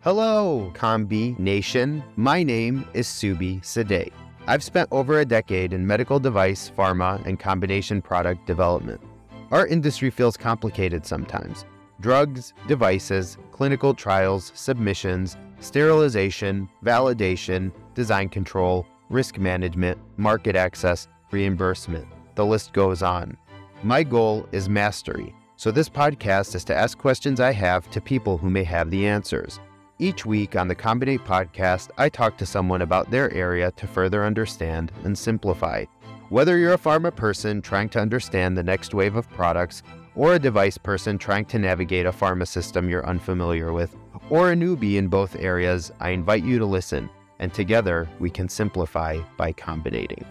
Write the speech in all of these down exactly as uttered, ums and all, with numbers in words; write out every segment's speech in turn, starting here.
Hello, Combi Nation. My name is Subi Sadeh. I've spent over a decade in medical device, pharma, and combination product development. Our industry feels complicated sometimes. Drugs, devices, clinical trials, submissions, sterilization, validation, design control, risk management, market access, reimbursement. The list goes on. My goal is mastery, so this podcast is to ask questions I have to people who may have the answers. Each week on the Combinate podcast, I talk to someone about their area to further understand and simplify. Whether you're a pharma person trying to understand the next wave of products, or a device person trying to navigate a pharma system you're unfamiliar with, or a newbie in both areas, I invite you to listen, and together we can simplify by combinating.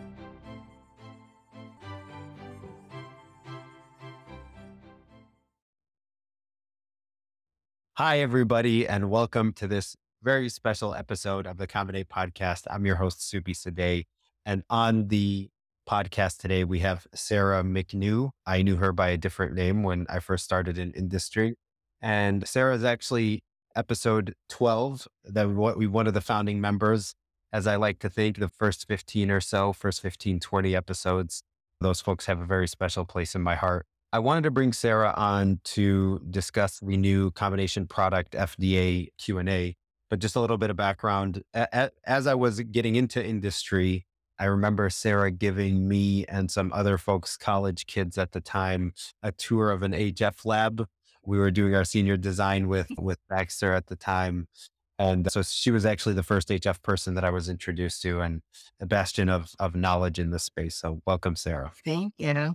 Hi, everybody, and welcome to this very special episode of the Combinate podcast. I'm your host, Subi Sadeh, and on the podcast today, we have Sarah McNew. I knew her by a different name when I first started in industry, and Sarah is actually episode twelve, that what we one of the founding members, as I like to think, the first fifteen or so, first fifteen, twenty episodes. Those folks have a very special place in my heart. I wanted to bring Sarah on to discuss the new combination product F D A Q and A, but just a little bit of background. A- a- As I was getting into industry, I remember Sarah giving me and some other folks, college kids at the time, a tour of an H F lab. We were doing our senior design with, with Baxter at the time. And so she was actually the first H F person that I was introduced to, and a bastion of, of knowledge in this space. So welcome, Sarah. Thank you.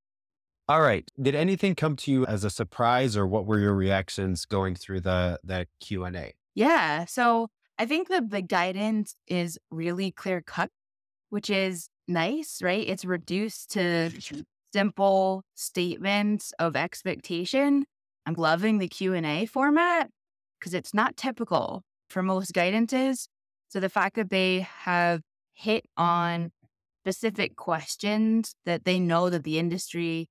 All right. Did anything come to you as a surprise, or what were your reactions going through the, the Q and A? Yeah. So I think that the guidance is really clear cut, which is nice, right? It's reduced to simple statements of expectation. I'm loving the Q and A format because it's not typical for most guidances. So the fact that they have hit on specific questions that they know that the industry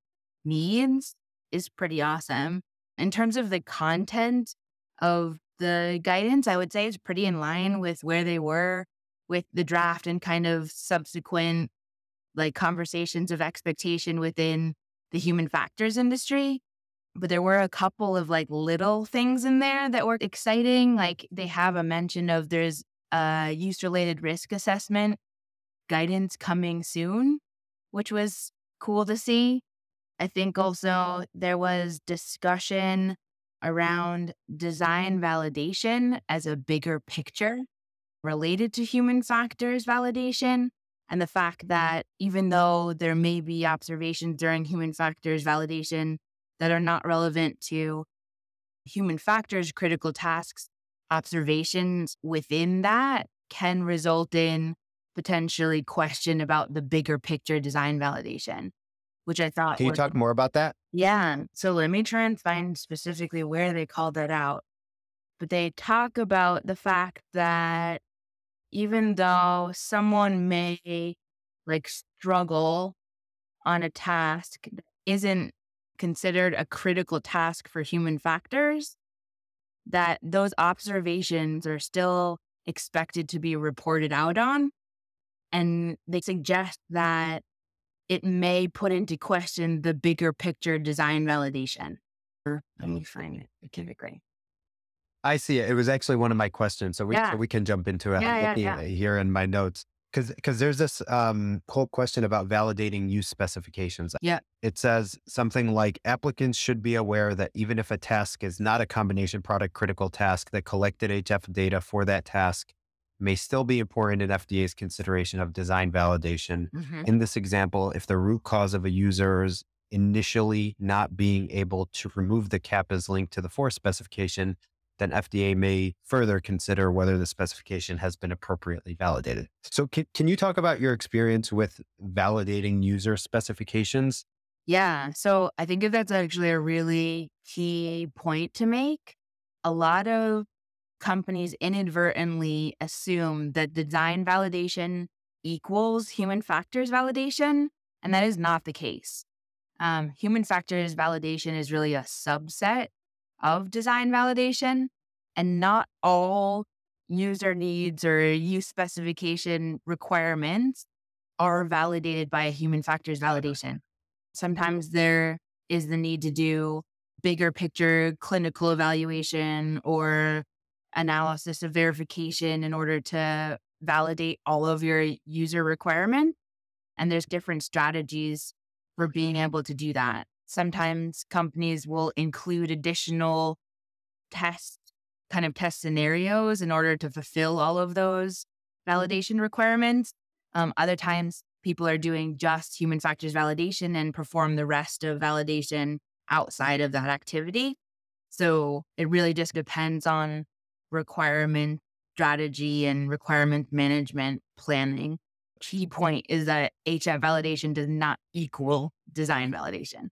needs is pretty awesome. In terms of the content of the guidance, I would say it's pretty in line with where they were with the draft and kind of subsequent like conversations of expectation within the human factors industry. But there were a couple of like little things in there that were exciting. Like they have a mention of there's a use-related risk assessment guidance coming soon, which was cool to see. I think also there was discussion around design validation as a bigger picture related to human factors validation, and the fact that even though there may be observations during human factors validation that are not relevant to human factors critical tasks, observations within that can result in potentially question about the bigger picture design validation, which I thought Can you was, talk more about that? yeah. So let me try and find specifically where they called that out. But they talk about the fact that even though someone may like struggle on a task that isn't considered a critical task for human factors, that those observations are still expected to be reported out on. And they suggest that it may put into question the bigger picture design validation. Let me find it. It can be great. I see it. It was actually one of my questions, so we Yeah. so we can jump into it. Yeah, I'm yeah, looking yeah. at it here in my notes, because because there's this um, whole question about validating use specifications. Yeah. It says something like applicants should be aware that even if a task is not a combination product critical task, the collected H F data for that task may still be important in F D A's consideration of design validation. Mhm. In this example, if the root cause of a user's initially not being able to remove the CAPAs linked to the force specification, then F D A may further consider whether the specification has been appropriately validated. So can, can you talk about your experience with validating user specifications? Yeah. So I think that that's actually a really key point to make. A lot of companies inadvertently assume that design validation equals human factors validation, and that is not the case. Um, human factors validation is really a subset of design validation. And not all user needs or use specification requirements are validated by a human factors validation. Sometimes there is the need to do bigger picture clinical evaluation or analysis of verification in order to validate all of your user requirements. And there's different strategies for being able to do that. Sometimes companies will include additional test kind of test scenarios in order to fulfill all of those validation requirements. Um, other times people are doing just human factors validation and perform the rest of validation outside of that activity. So it really just depends on requirement strategy and requirement management planning. Key point is that H F validation does not equal design validation.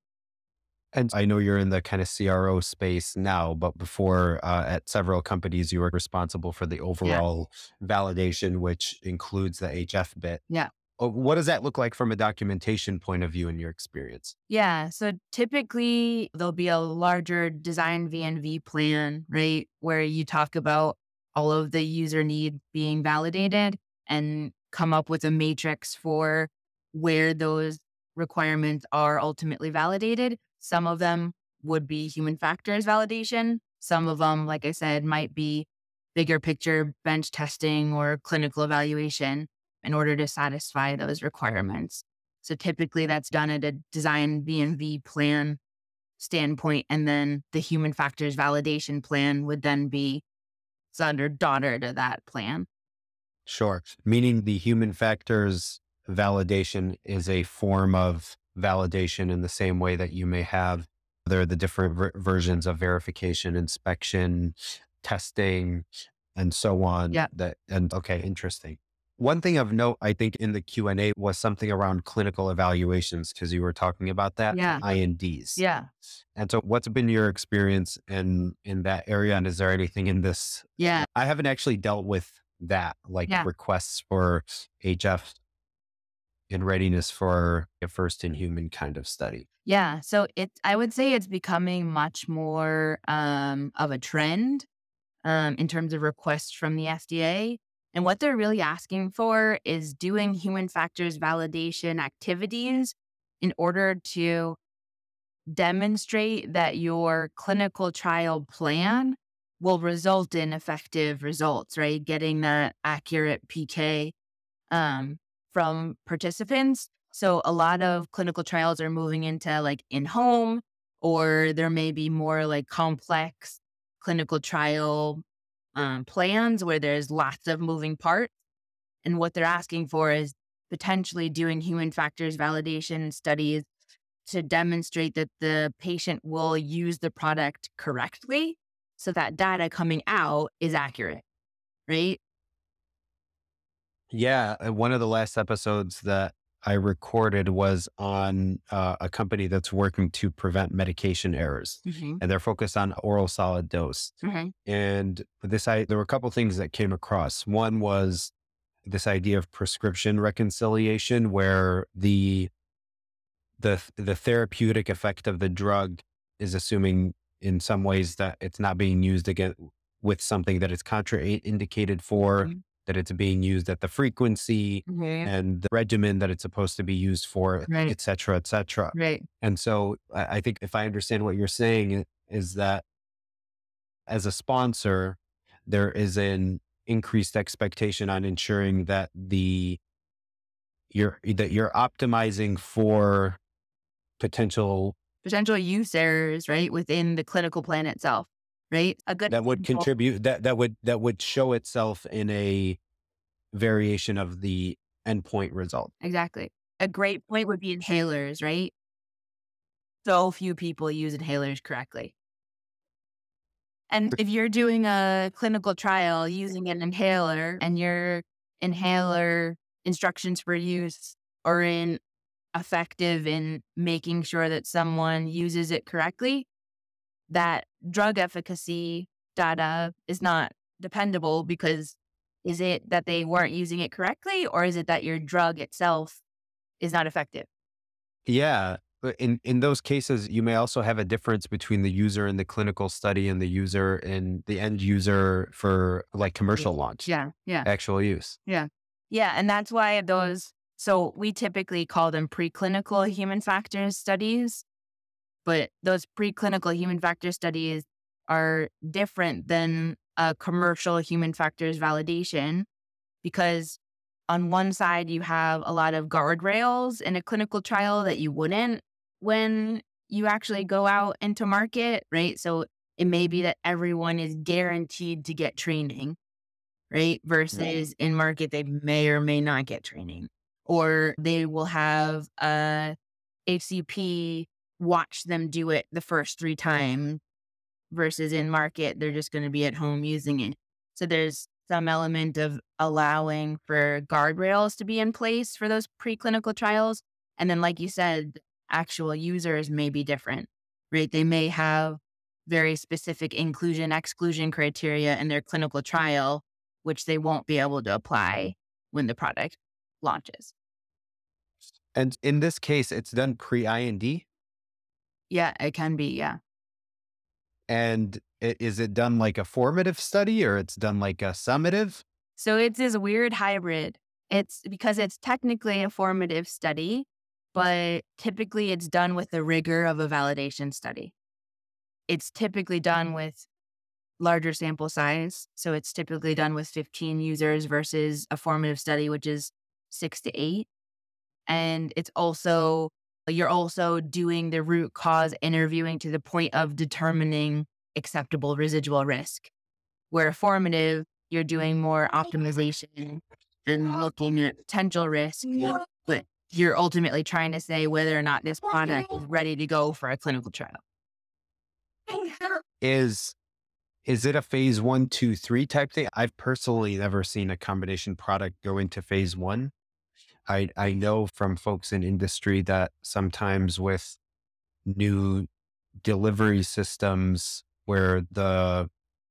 And I know you're in the kind of C R O space now, but before uh, at several companies, you were responsible for the overall yeah. validation, which includes the H F bit. Yeah. What does that look like from a documentation point of view in your experience? Yeah. So typically there'll be a larger design V N V plan, right? Where you talk about all of the user needs being validated and come up with a matrix for where those requirements are ultimately validated. Some of them would be human factors validation. Some of them, like I said, might be bigger picture bench testing or clinical evaluation in order to satisfy those requirements. So typically that's done at a design V N V plan standpoint. And then the human factors validation plan would then be son or daughter to that plan. Sure. Meaning the human factors validation is a form of validation in the same way that you may have there are the different ver- versions of verification, inspection, testing, and so on. Yeah. That and okay, interesting. One thing of note, I think in the Q and A was something around clinical evaluations because you were talking about that. Yeah. I N Ds. Yeah. And so what's been your experience in, in that area? And is there anything in this? Yeah. I haven't actually dealt with that, like Yeah. requests for H F in readiness for a first in human kind of study. Yeah. So it, I would say it's becoming much more um, of a trend um, in terms of requests from the F D A. And what they're really asking for is doing human factors validation activities in order to demonstrate that your clinical trial plan will result in effective results, right? Getting that accurate P K um, from participants. So a lot of clinical trials are moving into like in-home, or there may be more like complex clinical trial um, plans where there's lots of moving parts. And what they're asking for is potentially doing human factors validation studies to demonstrate that the patient will use the product correctly so that data coming out is accurate, right? Yeah. uh, One of the last episodes that I recorded was on uh, a company that's working to prevent medication errors, Mm-hmm. and they're focused on oral solid dose. Mm-hmm. And this, I, there were a couple things that came across. One was this idea of prescription reconciliation, where the the the therapeutic effect of the drug is assuming in some ways that it's not being used again with something that it's contraindicated for, Mhm. that it's being used at the frequency Mhm. and the regimen that it's supposed to be used for, Right. et cetera, et cetera. Right. And so I, I think if I understand what you're saying i- is that as a sponsor, there is an increased expectation on ensuring that the you're that you're optimizing for potential Potential use errors, right, within the clinical plan itself, right? A good that would example- contribute that that would that would show itself in a variation of the endpoint result. Exactly. A great point would be inhalers, right? So few people use inhalers correctly. And if you're doing a clinical trial using an inhaler and your inhaler instructions for use are in effective in making sure that someone uses it correctly, that drug efficacy data is not dependable because is it that they weren't using it correctly, or is it that your drug itself is not effective? Yeah. But in, in those cases, you may also have a difference between the user in the clinical study and the user and the end user for like commercial launch, Yeah. Yeah. actual use. Yeah. Yeah. And that's why those, so we typically call them preclinical human factors studies, but those preclinical human factor studies are different than a commercial human factors validation, because on one side, you have a lot of guardrails in a clinical trial that you wouldn't when you actually go out into market, right? So it may be that everyone is guaranteed to get training, right? Versus in market, they may or may not get training, or they will have a H C P watch them do it the first three times, versus in market, they're just going to be at home using it. So there's some element of allowing for guardrails to be in place for those preclinical trials. And then, like you said, actual users may be different, right? They may have very specific inclusion, exclusion criteria in their clinical trial, which they won't be able to apply when the product launches. And in this case, it's done pre-I N D. Yeah, it can be. Yeah. And i- is it done like a formative study or it's done like a summative? So it's this weird hybrid. It's because it's technically a formative study, but typically it's done with the rigor of a validation study. It's typically done with larger sample size. So it's typically done with fifteen users versus a formative study, which is six to eight. And it's also, you're also doing the root cause interviewing to the point of determining acceptable residual risk. Where formative, you're doing more optimization and looking at potential risk, but you're ultimately trying to say whether or not this product is ready to go for a clinical trial. Is is it a phase one, two, three type thing? I've personally never seen a combination product go into phase one. I I know from folks in industry that sometimes with new delivery systems where the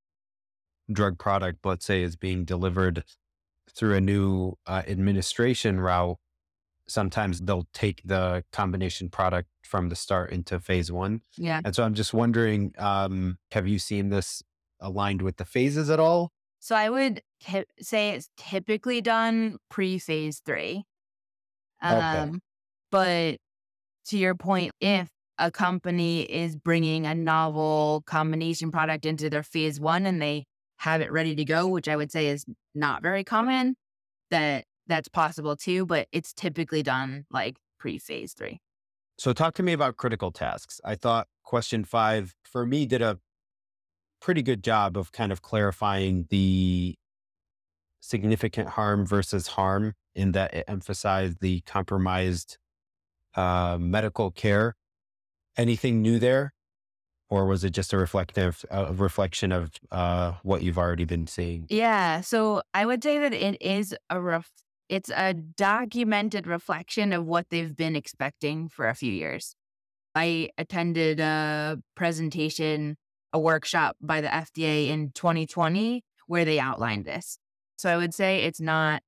drug product, let's say, is being delivered through a new uh, administration route, sometimes they'll take the combination product from the start into phase one. Yeah. And so I'm just wondering, um, have you seen this aligned with the phases at all? So I would ti- say it's typically done pre-phase three. Okay. Um, but to your point, if a company is bringing a novel combination product into their phase one and they have it ready to go, which I would say is not very common, that that's possible too, but it's typically done like pre-phase three. So talk to me about critical tasks. I thought question five for me did a pretty good job of kind of clarifying the significant harm versus harm in that it emphasized the compromised uh, medical care. Anything new there? Or was it just a reflective a reflection of uh, what you've already been seeing? Yeah, so I would say that it is a ref- it's a documented reflection of what they've been expecting for a few years. I attended a presentation, a workshop by the F D A in twenty twenty where they outlined this. So I would say it's not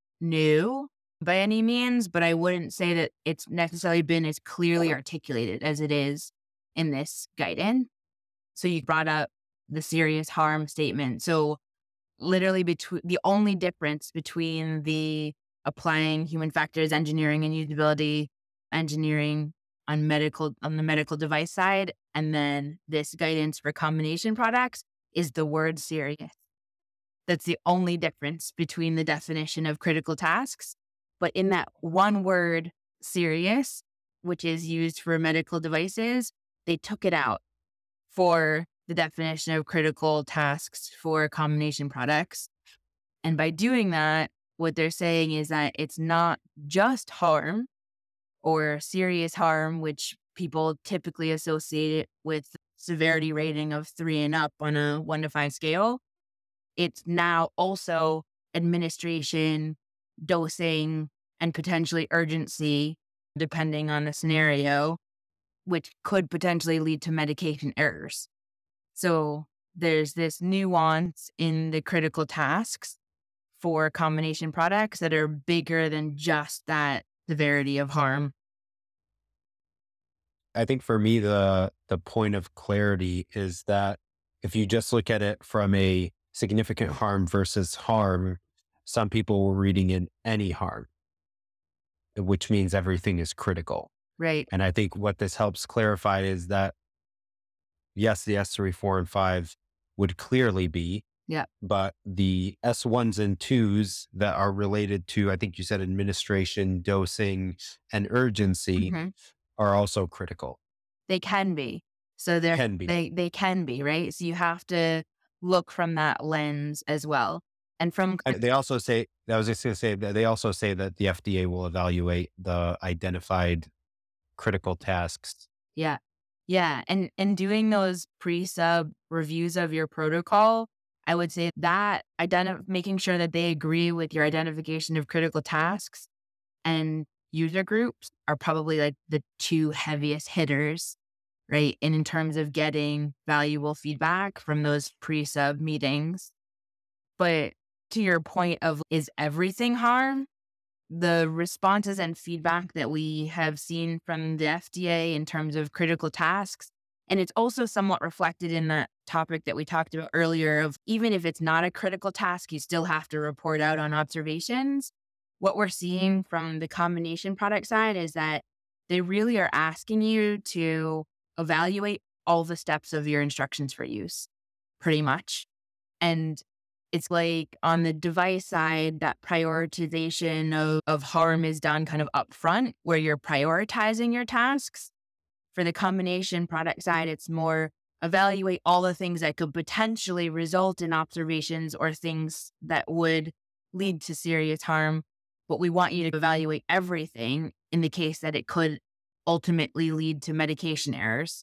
new by any means, but I wouldn't say that it's necessarily been as clearly articulated as it is in this guidance. So you brought up the serious harm statement. So literally between the only difference between the applying human factors engineering and usability engineering on medical on the medical device side and then this guidance for combination products is the word serious. That's the only difference between the definition of critical tasks. But in that one word, serious, which is used for medical devices, they took it out for the definition of critical tasks for combination products. And by doing that, what they're saying is that it's not just harm or serious harm, which people typically associate it with severity rating of three and up on a one to five scale. It's now also administration, dosing, and potentially urgency, depending on the scenario, which could potentially lead to medication errors. So there's this nuance in the critical tasks for combination products that are bigger than just that severity of harm. I think for me, the, the point of clarity is that if you just look at it from a significant harm versus harm, some people were reading in any harm, which means everything is critical. Right. And I think what this helps clarify is that, yes, the S three, four, and five would clearly be, Yeah. but the S ones and twos that are related to, I think you said administration, dosing, and urgency hmm are also critical. They can be. So they're, Can be. they, they can be, right? So you have to look from that lens as well. And from, And they also say, I was just going to say that they also say that the F D A will evaluate the identified critical tasks. yeah. Yeah. And, and doing those pre-sub reviews of your protocol, I would say that identi- making sure that they agree with your identification of critical tasks and user groups are probably like the two heaviest hitters, right? And in terms of getting valuable feedback from those pre-sub meetings. But to your point of, is everything harm? The responses and feedback that we have seen from the F D A in terms of critical tasks, and it's also somewhat reflected in that topic that we talked about earlier of, even if it's not a critical task, you still have to report out on observations. What we're seeing from the combination product side is that they really are asking you to evaluate all the steps of your instructions for use, pretty much. And it's like on the device side, that prioritization of, of harm is done kind of upfront, where you're prioritizing your tasks. For the combination product side, it's more evaluate all the things that could potentially result in observations or things that would lead to serious harm. But we want you to evaluate everything in the case that it could ultimately lead to medication errors.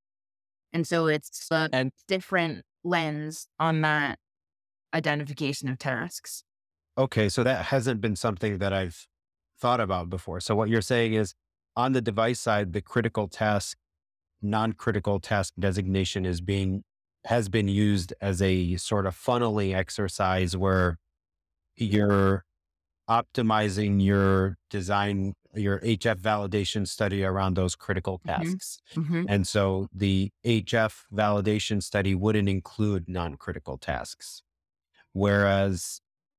And so it's a And different lens on that identification of tasks. okay, so that hasn't been something that I've thought about before. So what you're saying is on the device side, the critical task, non-critical task designation is being, has been used as a sort of funneling exercise where you're optimizing your design, your H F validation study around those critical tasks. Mm-hmm. And so the H F validation study wouldn't include non-critical tasks. Whereas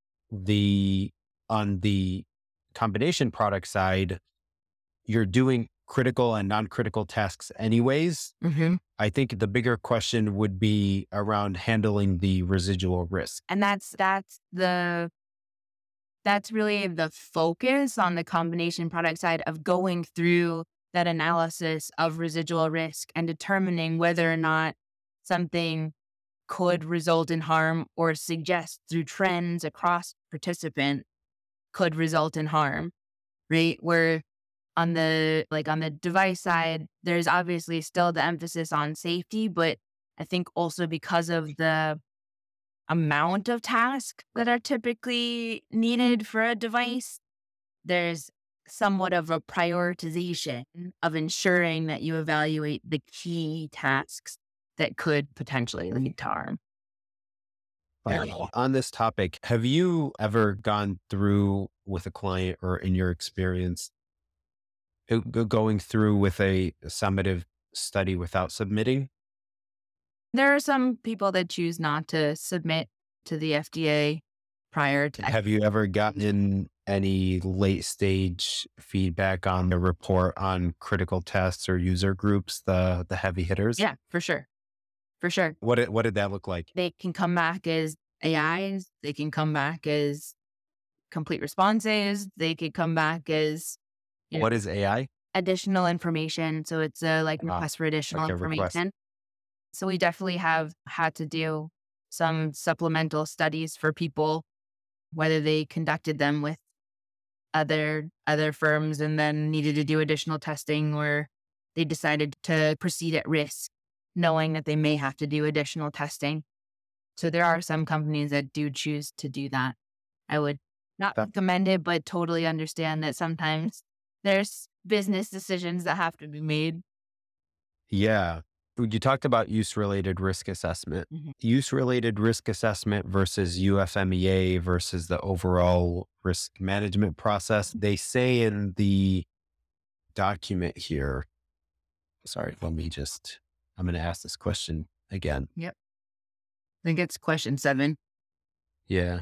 the, on the combination product side, you're doing critical and non-critical tasks anyways. Mm-hmm. I think the bigger question would be around handling the residual risk. And that's that's the that's really the focus on the combination product side of going through that analysis of residual risk and determining whether or not something could result in harm or suggest through trends across participant could result in harm, right? Where on the, like on the device side, there's obviously still the emphasis on safety, but I think also because of the amount of tasks that are typically needed for a device, there's somewhat of a prioritization of ensuring that you evaluate the key tasks that could potentially lead to harm. On this topic, have you ever gone through with a client or in your experience uh, go- going through with a summative study without submitting? There are some people that choose not to submit to the F D A prior to. Have you ever gotten any late stage feedback on the report on critical tests or user groups, the the heavy hitters? Yeah, for sure. For sure. What did, what did that look like? They can come back as A Is. They can come back as complete responses. They could come back as, you know, What is A I? additional information. So it's a like Ah, request for additional like a information. request. So we definitely have had to do some supplemental studies for people, whether they conducted them with other other firms and then needed to do additional testing, or they decided to proceed at risk, knowing that they may have to do additional testing. So there are some companies that do choose to do that. I would not That- recommend it, but totally understand that sometimes there's business decisions that have to be made. Yeah. You talked about use related risk assessment. Mhm. Use related risk assessment versus U F M E A versus the overall risk management process. They say in the document here, Sorry, let me just, I'm going to ask this question again. Yep. I think it's question seven. Yeah.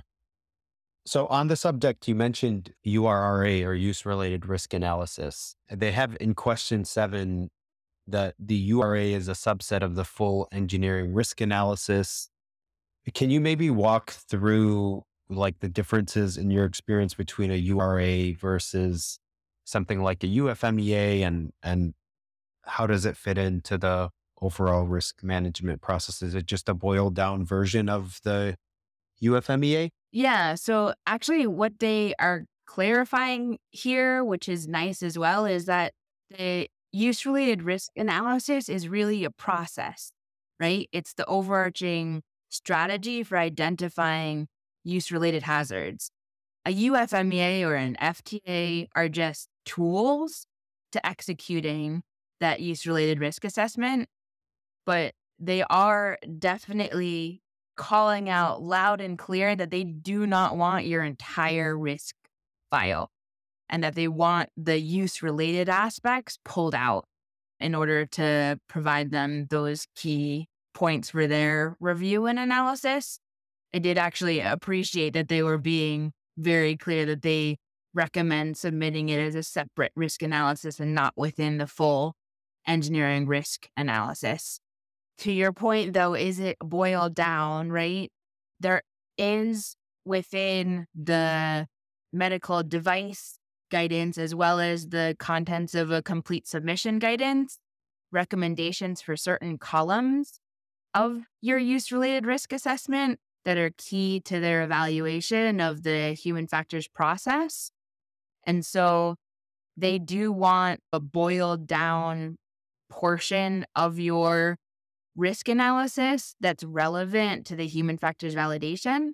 So on the subject, you mentioned U R R A or use related risk analysis. They have in question seven that the U R A is a subset of the full engineering risk analysis. Can you maybe walk through like the differences in your experience between a U R A versus something like a U F M E A, and, and how does it fit into the overall risk management process? Is it just a boiled down version of the U F M E A? Yeah. So actually, what they are clarifying here, which is nice as well, is that the use related risk analysis is really a process, right? It's the overarching strategy for identifying use related hazards. A U F M E A or an F T A are just tools to executing that use related risk assessment, but they are definitely calling out loud and clear that they do not want your entire risk file and that they want the use related aspects pulled out in order to provide them those key points for their review and analysis. I did actually appreciate that they were being very clear that they recommend submitting it as a separate risk analysis and not within the full engineering risk analysis. To your point, though, is it boiled down, right? There is within the medical device guidance, as well as the contents of a complete submission guidance, recommendations for certain columns of your use-related risk assessment that are key to their evaluation of the human factors process. And so they do want a boiled down portion of your risk analysis that's relevant to the human factors validation.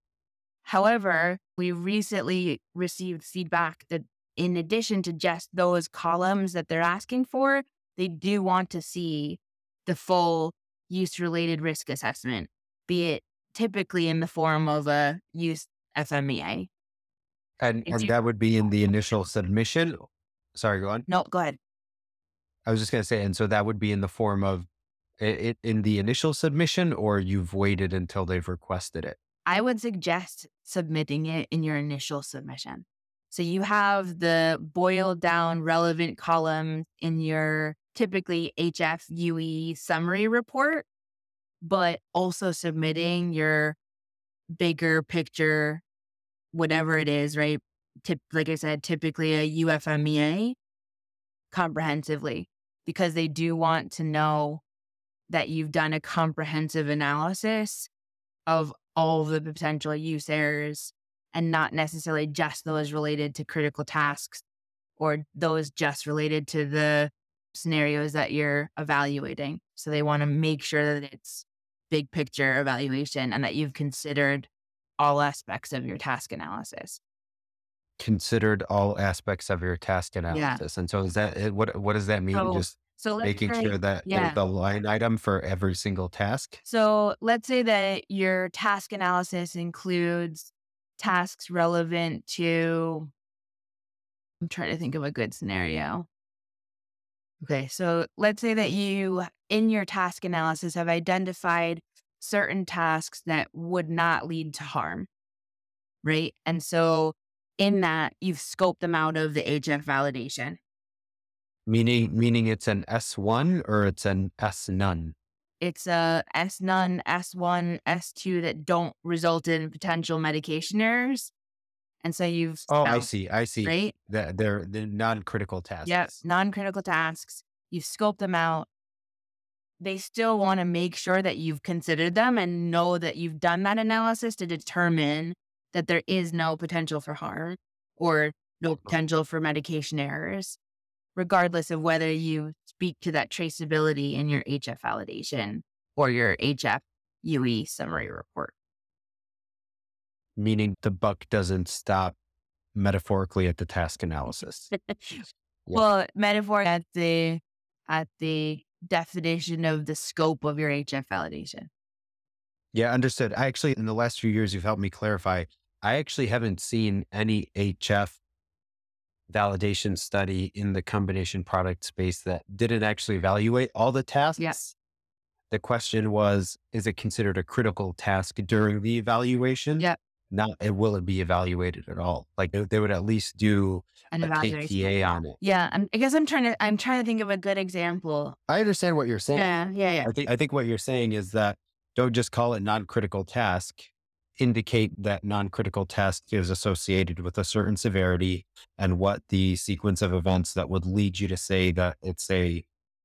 However, we recently received feedback that in addition to just those columns that they're asking for, they do want to see the full use-related risk assessment, be it typically in the form of a use F M E A. And, and that would be in the initial submission. Sorry, go on. No, go ahead. I was just going to say, and so that would be in the form of it in the initial submission, or you've waited until they've requested it? I would suggest submitting it in your initial submission. So you have the boiled down relevant column in your typically H F U E summary report, but also submitting your bigger picture, whatever it is, right? Tip, like I said, typically a U F M E A comprehensively, because they do want to know that you've done a comprehensive analysis of all of the potential use errors and not necessarily just those related to critical tasks or those just related to the scenarios that you're evaluating. So they want to make sure that it's big picture evaluation and that you've considered all aspects of your task analysis. Considered all aspects of your task analysis. Yeah. And so is that, what, what does that mean? So, Just so making say, sure that yeah. the line item for every single task? So let's say that your task analysis includes tasks relevant to, I'm trying to think of a good scenario. Okay, so let's say that you, in your task analysis, have identified certain tasks that would not lead to harm, right? And so in that, you've scoped them out of the H F validation. Meaning, meaning it's an S one or it's an S none? It's a S none, S one, S two that don't result in potential medication errors. And so you've... Oh, I see. I see. Right? The, they're the non-critical tasks. Yes, non-critical tasks. You've scoped them out. They still want to make sure that you've considered them and know that you've done that analysis to determine that there is no potential for harm or no potential for medication errors, regardless of whether you speak to that traceability in your H F validation or your H F U E summary report. Meaning the buck doesn't stop metaphorically at the task analysis. Yeah. Well, metaphor at the at the definition of the scope of your H F validation. Yeah, understood. I actually, in the last few years, you've helped me clarify. I actually haven't seen any H F validation study in the combination product space that didn't actually evaluate all the tasks. Yes. The question was, is it considered a critical task during the evaluation? Yeah. Not, it will it be evaluated at all? Like they they would at least do An a evaluation. K P A on it. Yeah. I'm, I guess I'm trying to, I'm trying to think of a good example. I understand what you're saying. Yeah. Yeah. Yeah. I think I think what you're saying is that don't just call it non-critical task. Indicate that non-critical task is associated with a certain severity and what the sequence of events that would lead you to say that it's a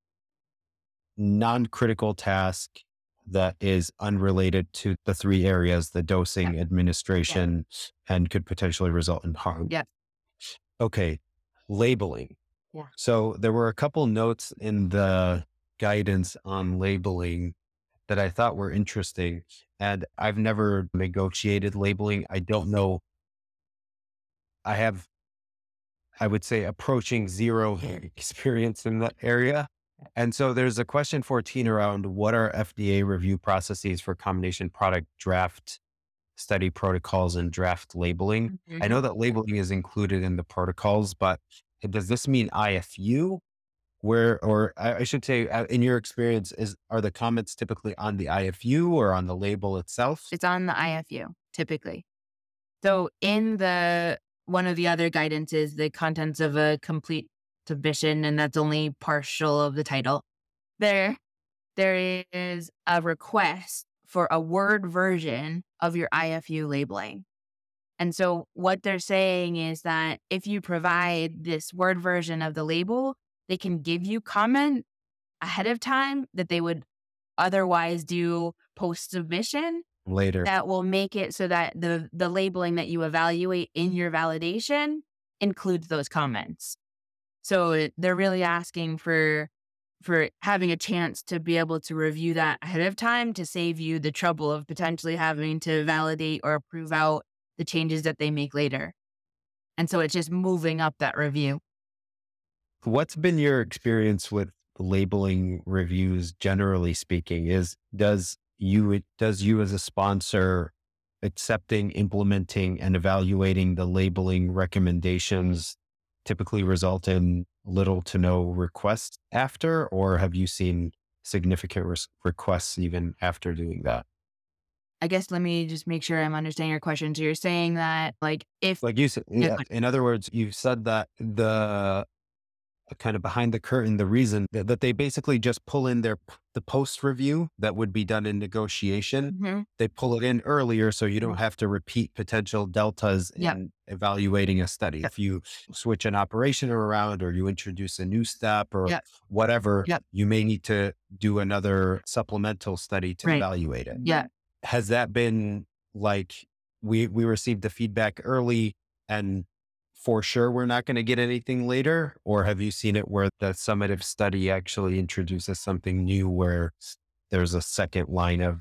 non-critical task that is unrelated to the three areas, the dosing, Yeah. administration, and could potentially result in harm. Yeah. Okay. Labeling. Yeah. So there were a couple notes in the guidance on labeling that I thought were interesting. And I've never negotiated labeling. I don't know. I have, I would say, approaching zero experience in that area. And so there's a question fourteen around what are F D A review processes for combination product draft study protocols and draft labeling? Mhm. I know that labeling is included in the protocols, but does this mean I F U? Where, or I, I should say, uh, in your experience, is are the comments typically on the I F U or on the label itself? It's on the I F U typically. So in the, one of the other guidance is the contents of a complete submission, and that's only partial of the title. There, there is a request for a Word version of your I F U labeling. And so what they're saying is that if you provide this Word version of the label, they can give you comment ahead of time that they would otherwise do post submission. Later. That will make it so that the the labeling that you evaluate in your validation includes those comments. So it, they're really asking for for having a chance to be able to review that ahead of time to save you the trouble of potentially having to validate or approve out the changes that they make later. And so it's just moving up that review. What's been your experience with labeling reviews, generally speaking? Is does you does you as a sponsor accepting, implementing, and evaluating the labeling recommendations typically result in little to no requests after, or have you seen significant res- requests even after doing that? I guess let me just make sure I'm understanding your question. So you're saying that like if Like you said, Yeah, yeah. In other words, you've said that the kind of behind the curtain, the reason that, that they basically just pull in their the post review that would be done in negotiation. Mhm. They pull it in earlier so you don't have to repeat potential deltas Yep. in evaluating a study. Yep. If you switch an operation around or you introduce a new step or Yep. whatever, Yep. you may need to do another supplemental study to Right. evaluate it. Yeah. Has that been like we we received the feedback early and for sure we're not going to get anything later? Or have you seen it where the summative study actually introduces something new where there's a second line of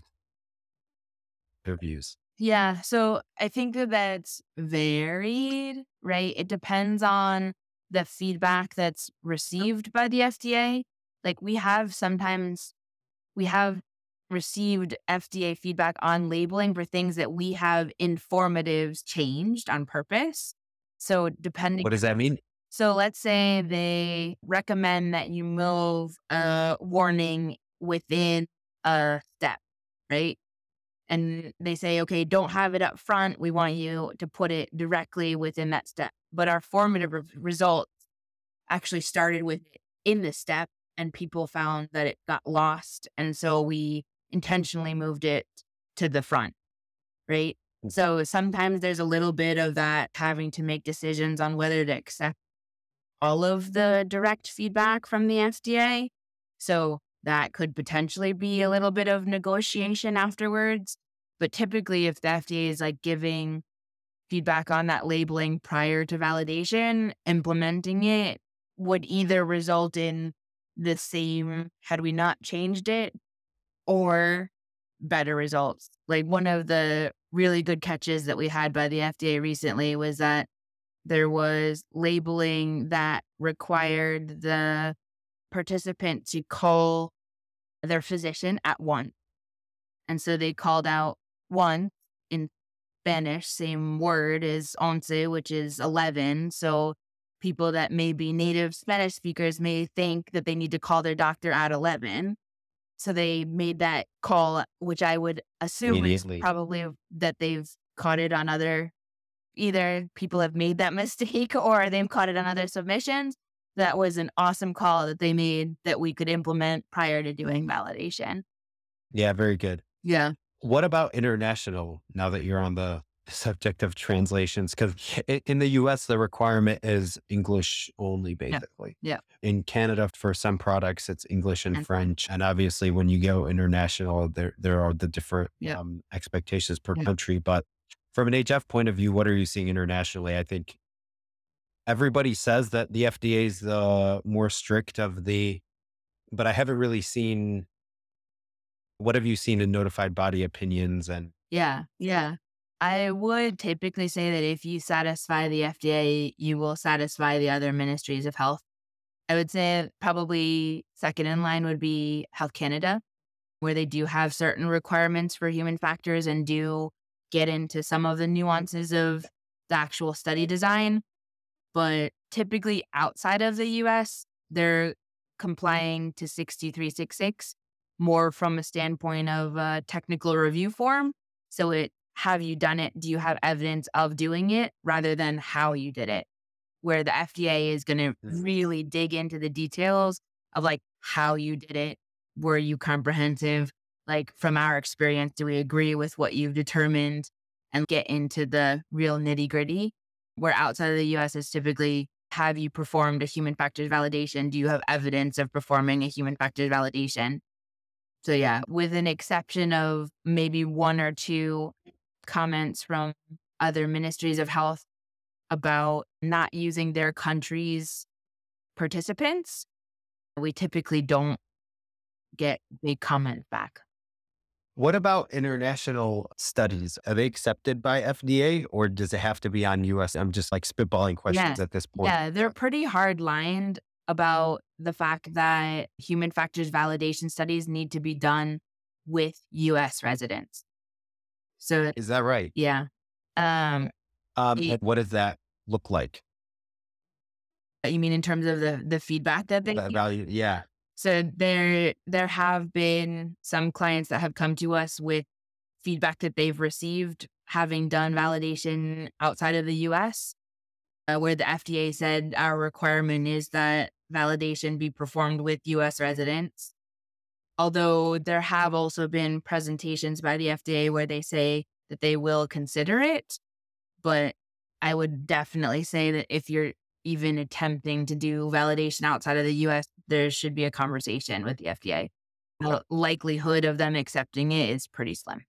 reviews? Yeah. So I think that that's varied, right? It depends on the feedback that's received by the F D A. Like we have sometimes, we have received F D A feedback on labeling for things that we have informatives changed on purpose. So depending, What does that mean? so let's say they recommend that you move a warning within a step, right? And they say, okay, don't have it up front. We want you to put it directly within that step. But our formative re- results actually started with it in the step, and people found that it got lost. And so we intentionally moved it to the front, right? So sometimes there's a little bit of that having to make decisions on whether to accept all of the direct feedback from the F D A. So that could potentially be a little bit of negotiation afterwards. But typically, if the F D A is like giving feedback on that labeling prior to validation, implementing it would either result in the same had we not changed it or better results. Like one of the really good catches that we had by the F D A recently was that there was labeling that required the participant to call their physician at one. And so they called out one in Spanish, same word as once, which is eleven. So people that may be native Spanish speakers may think that they need to call their doctor at eleven. So they made that call, which I would assume is Immediately. probably that they've caught it on other, either people have made that mistake or they've caught it on other submissions. That was an awesome call that they made that we could implement prior to doing validation. Yeah, very good. Yeah. What about international, now that you're on the subject of translations? Because in the U S, the requirement is English only, basically. Yeah. In Canada, for some products, it's English and And- French. And obviously, when you go international, there, there are the different Yeah. um, expectations per Yeah. country. But from an H F point of view, what are you seeing internationally? I think everybody says that the F D A is the more strict of the, but I haven't really seen. What have you seen in notified body opinions? And Yeah. Yeah. I would typically say that if you satisfy the F D A, you will satisfy the other ministries of health. I would say probably second in line would be Health Canada, where they do have certain requirements for human factors and do get into some of the nuances of the actual study design. But typically outside of the U S, they're complying to sixty-three sixty-six more from a standpoint of a technical review form. So it, have you done it? Do you have evidence of doing it rather than how you did it? Where the F D A is going to really dig into the details of like how you did it. Were you comprehensive? Like from our experience, do we agree with what you've determined, and get into the real nitty gritty? Where outside of the U S is typically, have you performed a human factors validation? Do you have evidence of performing a human factors validation? So yeah, with an exception of maybe one or two comments from other ministries of health about not using their country's participants, we typically don't get big comments back. what about international studies? Are they accepted by F D A, or does it have to be on U S? I'm just like spitballing questions Yeah. at this point. Yeah, they're pretty hard lined about the fact that human factors validation studies need to be done with U S residents. So Is that right? yeah. Um, Um, Ye- and what does that look like? you mean in terms of the the feedback that they That value? Yeah. So there there have been some clients that have come to us with feedback that they've received having done validation outside of the U S, uh, where the F D A said our requirement is that validation be performed with U S residents. Although there have also been presentations by the F D A where they say that they will consider it. But I would definitely say that if you're even attempting to do validation outside of the U S, there should be a conversation with the F D A. The likelihood of them accepting it is pretty slim.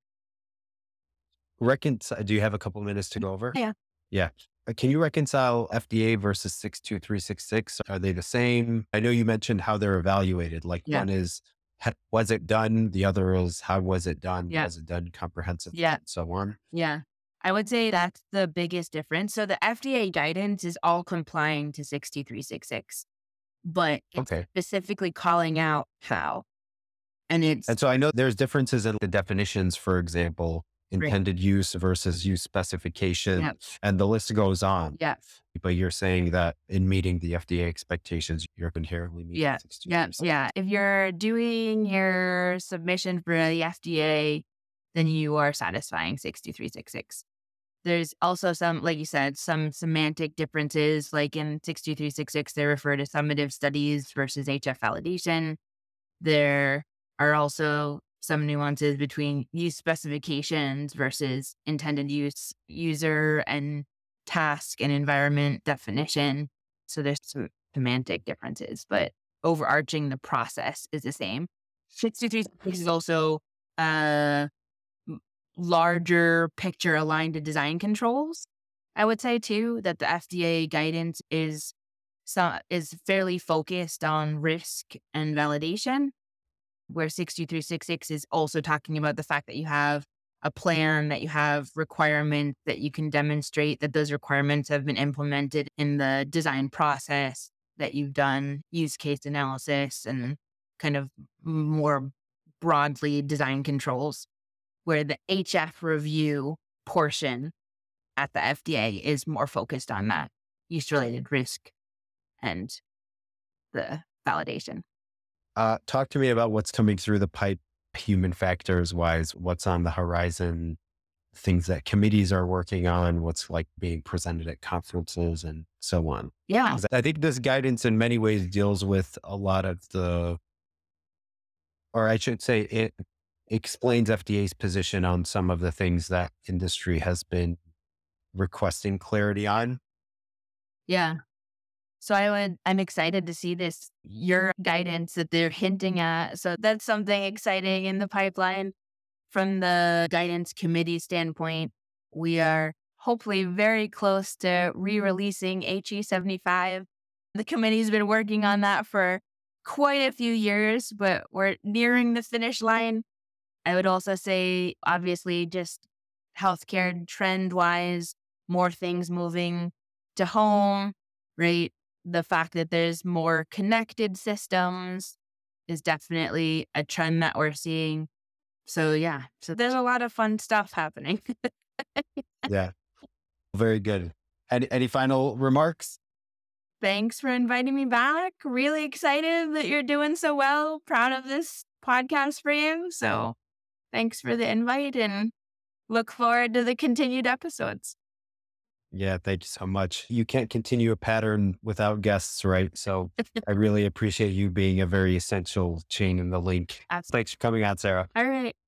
Reconcile. Do you have a couple minutes to go over? Yeah. Yeah. Uh, Can you reconcile F D A versus six two three six six? Are they the same? I know you mentioned how they're evaluated. Like Yeah. one is, ha- was it done? The other is, how was it done? Yeah. Was it done comprehensively? Yeah. And so on. Yeah. I would say that's the biggest difference. So the F D A guidance is all complying to sixty-three sixty-six, but it's Okay. specifically calling out how. And it's, And so I know there's differences in the definitions, for example, intended use versus use specification, yeah, and the list goes on. yeah, But you're saying that in meeting the F D A expectations, you're inherently meeting yeah, six two yeah, three six. yeah. If you're doing your submission for the F D A, then you are satisfying sixty-three sixty-six. There's also some, like you said, some semantic differences. Like in sixty-three sixty-six, they refer to summative studies versus H F validation. There are also some nuances between use specifications versus intended use, user and task and environment definition. So there's some semantic differences, but overarching the process is the same. sixty-three sixty-six is also uh larger picture aligned to design controls. I would say too that the F D A guidance is some is fairly focused on risk and validation, where sixty-three sixty-six is also talking about the fact that you have a plan, that you have requirements, that you can demonstrate that those requirements have been implemented in the design process, that you've done use case analysis and kind of more broadly design controls, where the H F review portion at the F D A is more focused on that use-related risk and the validation. Uh, talk to me about what's coming through the pipe, human factors wise, what's on the horizon, things that committees are working on, what's like being presented at conferences and so on. Yeah. 'Cause I think this guidance in many ways deals with a lot of the, or I should say it explains F D A's position on some of the things that industry has been requesting clarity on. Yeah. So I would, I'm excited to see this, your guidance that they're hinting at. So that's something exciting in the pipeline. From the guidance committee standpoint, we are hopefully very close to re-releasing H E seventy-five. The committee's been working on that for quite a few years, but we're nearing the finish line. I would also say, obviously, just healthcare trend-wise, more things moving to home, right? The fact that there's more connected systems is definitely a trend that we're seeing. So yeah, so there's a lot of fun stuff happening. Yeah. Very good. Any, any final remarks? Thanks for inviting me back. Really excited that you're doing so well. Proud of this podcast for you. So thanks for the invite and look forward to the continued episodes. Yeah, thank you so much. You can't continue a pattern without guests, right? So I really appreciate you being a very essential chain in the link. Absolutely. Thanks for coming out, Sarah. All right.